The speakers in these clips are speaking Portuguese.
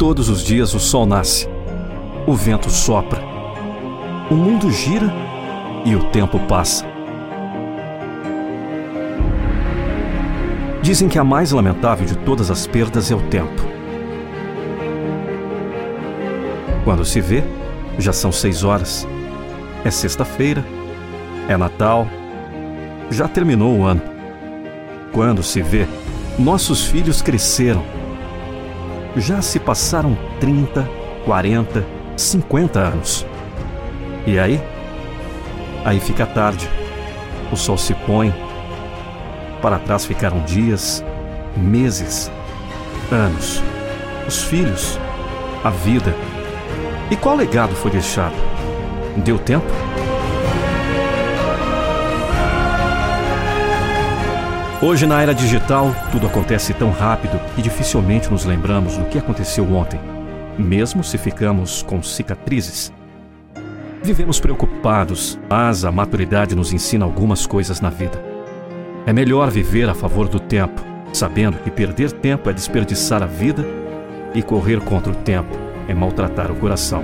todos os dias o sol nasce, o vento sopra, o mundo gira e o tempo passa. Dizem que a mais lamentável de todas as perdas é o tempo. Quando se vê, já são 6 horas. É sexta-feira, é Natal, já terminou o ano. Quando se vê, nossos filhos cresceram. Já se passaram 30, 40, 50 anos. E aí? Aí fica tarde. O sol se põe. Para trás ficaram dias, meses, anos. Os filhos, a vida. E qual legado foi deixado? Deu tempo? Hoje, na era digital, tudo acontece tão rápido que dificilmente nos lembramos do que aconteceu ontem, mesmo se ficamos com cicatrizes. Vivemos preocupados, mas a maturidade nos ensina algumas coisas na vida. É melhor viver a favor do tempo, sabendo que perder tempo é desperdiçar a vida e correr contra o tempo é maltratar o coração.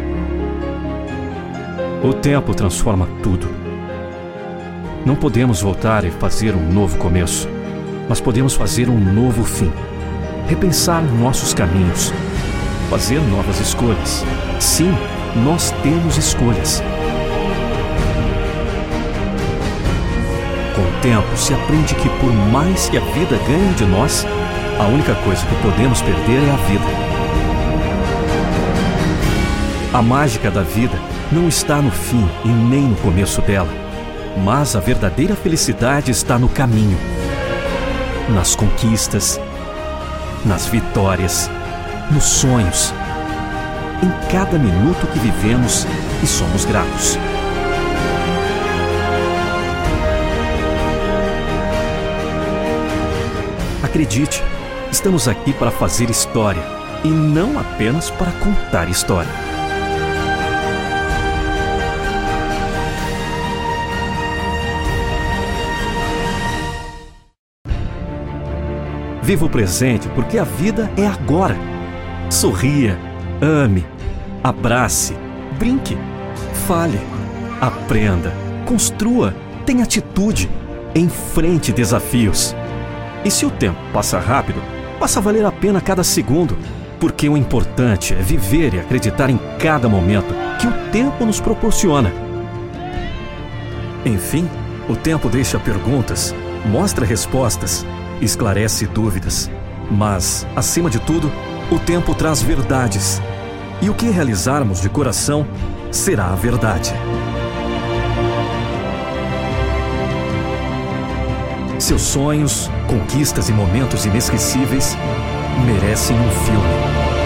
O tempo transforma tudo. Não podemos voltar e fazer um novo começo, mas podemos fazer um novo fim. Repensar nossos caminhos, fazer novas escolhas. Sim, nós temos escolhas. Com o tempo, se aprende que por mais que a vida ganhe de nós, a única coisa que podemos perder é a vida. A mágica da vida não está no fim e nem no começo dela, mas a verdadeira felicidade está no caminho, nas conquistas, nas vitórias, nos sonhos, em cada minuto que vivemos e somos gratos. Acredite, estamos aqui para fazer história e não apenas para contar história. Viva o presente, porque a vida é agora. Sorria, ame, abrace, brinque, fale, aprenda, construa, tenha atitude, enfrente desafios. E se o tempo passa rápido, passa a valer a pena cada segundo, porque o importante é viver e acreditar em cada momento que o tempo nos proporciona. Enfim, o tempo deixa perguntas, mostra respostas, esclarece dúvidas, mas, acima de tudo, o tempo traz verdades. E o que realizarmos de coração será a verdade. Seus sonhos, conquistas e momentos inesquecíveis merecem um filme.